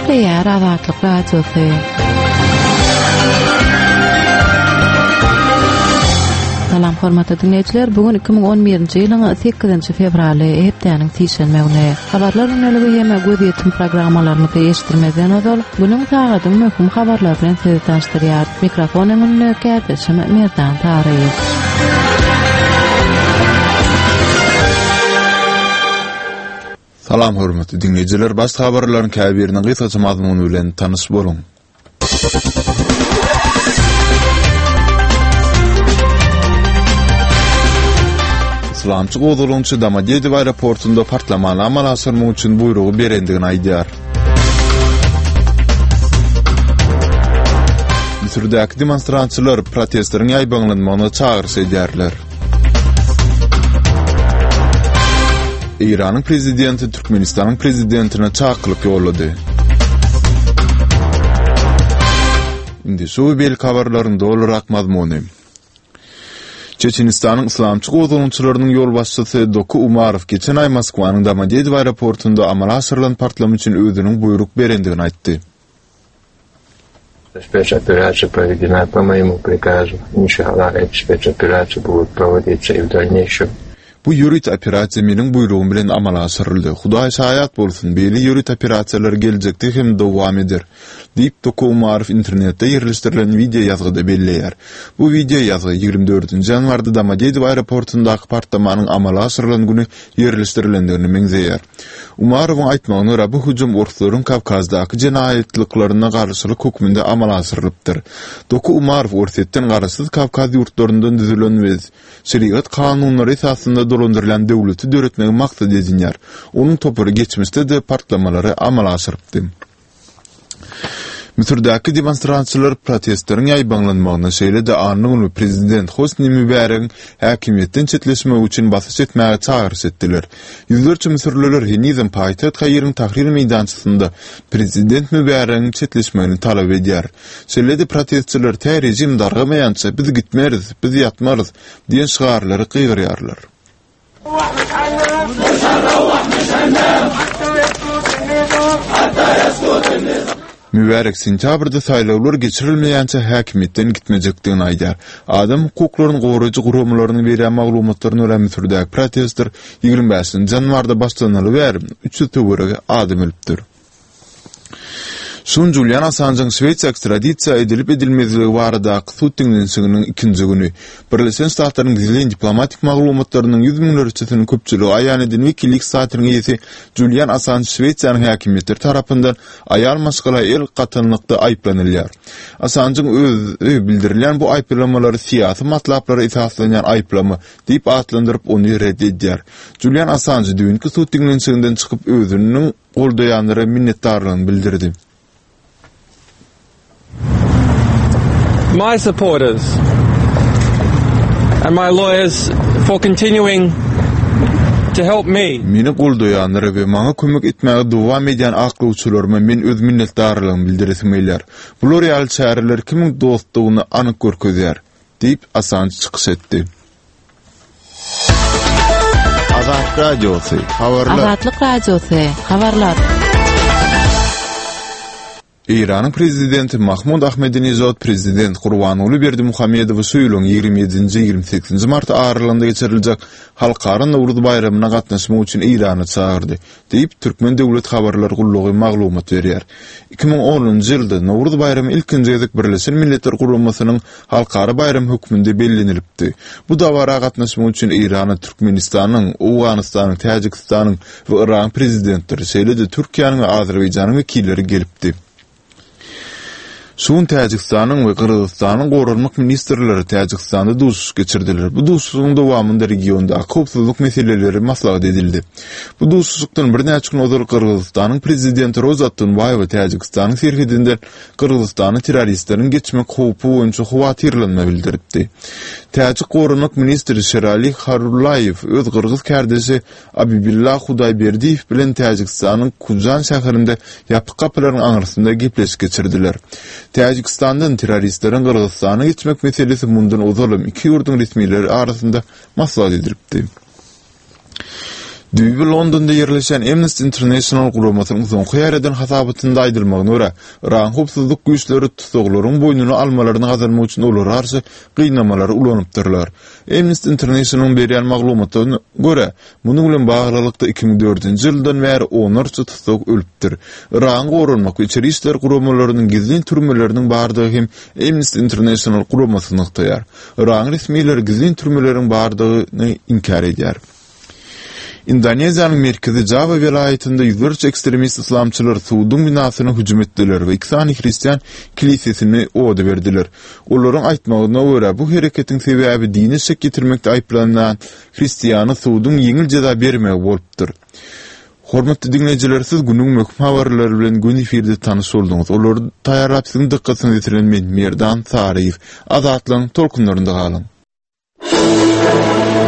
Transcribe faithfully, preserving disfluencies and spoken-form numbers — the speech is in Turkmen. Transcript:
Ýer Azatlyk Radiosu. Salam hormatly dinleýijiler, bugün iki bin on birinji ýylyň sekizinji fevraly hepdeniň tişenmegine. Habarlar öňeligi hemme göz ýetim programmalaryny eşitdirmeden ozal, bunyň tagadyň möhüm habarlar bilen sizi tanıştyrýar. Mikrofonyň nökärde Şema Merdan Taryýew. Salam hormatly dinleýijiler, baş habarlaryň käbiriniň gysgaça mazmuny bilen tanış bolun. İslamçı gozulunçy Domodedow aeroportunda partlamany amal asyrmak üçin buyrugy berendigini aýdýar. Misrdäki demonstrantçylar protestlaryň ýaýbanlanmagyna çağırış edýärler. İran'ın prezidenti Türkmenistan'ın prezidentine çağrılık yolladı. Indi şu belki haberlerinde olarak mazmunu. Çeçenistan'ın İslamçı gozulunçylarynyň yol başçysy Doku Umarov geçen ay Moskwanyň Domodedow aeroportunda amala asyrylan partlam üçin özüniň buyruk berendigini aýtdy. Спецоперация проведена по моему приказу. Иншаллах, эта спецоперация будет проводиться и в дальнейшем. Bu yürüt operasiýa meniň buyrugum bilen amala asyryldy. Hudaý şaýat bolsun, beýle yürüt operasiýalary geljekde hem dowam eder. Diýip Doku Umarov internetde ýerleşdirilen video ýazgyda belleýär. Bu video ýazgy ýygrimi dördünji ýanwarda Domodedow aeroportundaky partlamanyň amala asyrylan güni ýerleşdirilendigini meňzeýär. Umarowyň aýtmagyna görä bu hujum urflaryň Kavkazdaky jenaýetliklaryna garşylyk hökmünde amala asyrylypdyr. Doku Umarov urfetden garaşsyz Kavkaz ýurtlaryndan düzülen we şeriat kanunlary esasynda dolandyrılan döwleti döretmegi maksat edinýär. Onuň topary geçmişde de partlamalary amala asyrypdy. Misrdäki demonstrantçylar protestlaryň ýaýbanlanmagyna şeýle-de anyň prezident Hosni Mübarekň häkimiýetden çetleşmek üçin basyş etmäge çağırış etdiler. Ýüzlerçe misirliler Hinizm paýtaht Kaýryň Tahrir meýdançysynda prezident Mübarekň çetleşmegini talap edýär. Şeýle-de protestçiler tä rejim dargamaýança biz gitmeriz, biz ýatmarys diýen şigarlary gygyrýarlar. Mübarek sentýabrda saýlawlar geçirilmeýänçe häkimiýetden gitmejekdigini aýdýar. Adam hukuklaryny goraýjy guramlaryny berýän maglumatlaryny ölen türdäki protestler ýygrimi beşinji ýanwarda başlanyly berip üç ýyl töwerege adam ölüpdir. Şun Julian Assange'ın Şweýça ekstradisiýa edilip edilmezligi barada suд dinlenişiginiň ikinji güni Birleşen Ştatlaryň gizli diplomatik maglumatlarynyň ýüz miňlerçesiniň köpçüligi aýan edilip Wikileaks satynyň ýeti Julian Assange Şweýçanyň häkimetleri tarapyndan aýal maşgala el gatynlykda aýplanylýar. Assange'ın özü bildirilýän bu aýplamalary siýasy matlaplara esaslanýan aýplama diýip atlandyryp ony reddedýär. Julian Assange düňkü suд dinlenişiginden çykyp özüniň goldaýanlara minnetdarlygyny bildirdi. My supporters and my lawyers for continuing to help me. Meni goldaýanlar we maňa kömek etmäge dowam edýän aklawçylaryma men öz minnetdarlygymy bildiresim gelýär. Bular ýaly şäherler kimiň dostlugyny anyk görkezýär, diýip Assange çykyş etdi. Azatlyk Radiosu, habarlar. Azatlyk Radiosu, habarlar. İran'ın prezidenti Mahmud Ahmadinejad prezident Gurbanuly Berdimuhammedowy söýleň ýygrimi ýedinji ýygrimi sekizinji mart aralygynda geçiriljek halkara Nowruz baýramyna gatnaşmak üçin İrana çağırdy, diýip Türkmen döwlet habarlar gullugy maglumat berýär. iki bin onunji ýylda Nowruz baýramy ilkinji ýyzyk Birleşen Milletler Guramasynyň halkara baýram hökmünde bellenilipdi. Bu dawara gatnaşmak üçin İrana Türkmenistanyň, Owganystanyň, Täjikistanyň we Iran prezidentleri şeýle-de Türkiýanyň we Azerbaýjanyň wekilleri gelipdi. Şun Täjikistanyň we Kyrgyzstanyň gorunmak ministrleri Täjikistanda duşuş geçirdiler. Bu duşuşyň dowamında regionda howpsuzlyk meseleleri maslahat edildi. Bu duşuşlukdan bir näçe gün ozal Kyrgyzstanyň prezidenti Rozat Tunbaýew Täjikistanyň serhedinden Kyrgyzstany terroristleriň geçmek howpy boýunça howatyrlanma bildiripdi. Täjik gorunmak ministri Sherali Harullayev öz Kyrgyz kärdeşi Abibillah Hudaýberdiýew bilen Täjikistanyň Kuzan şäherinde ýapyk kapylaryň aňyrysynda gepleşik geçirdiler. Täjikistandan terroristlerin Kırgızstana geçmek meselesi bundan uzalım iki ýurduň resmileri arasında maslahat edilipdi. Düýbi Londonda ýerleşen Amnesty International guramasynyň soňky ýerden hasabatynda aýdylmagyna görä, Iran howpsuzlyk güýçleri tutuklaryň boýnuny almalaryny gazanmak üçin olar garşy gynamalar ulanypdyrlar. Amnesty International berýän maglumatyna görä, munyň bilen baglykda iki ming dördünji ýyldan bäri onlarça tutuk ölüpdir. Iran gorunmak we içeri işler guramalarynyň gizli türmeleriniň bardygy hem Amnesty International guramasyny taýar. Iran resmiýetleri gizli türmeleriň bardygyny inkar edýär. Indoneziýanyň merkezi Java welaýatynda ýüzlerce ekstremist islamçylar suwdun binasyna hüjüm etdiler we Iksani Hristiýan kilisiýesini oda berdiler. Olaryň aýtmagyna görä, bu hereketiň sebäbi dini şek getirmekde aýplanan Hristiýany suwdun ýeňil jaza bermek bolupdyr. Hormatly dinleyijiler, siz günüň möhüm habarlary bilen gün efirde tanyş boldyňyz. Olary taýýarlap siziň dikkatyny ýetiren men Merdan Saryýew. Azatlyň tolkunlarynda galyň.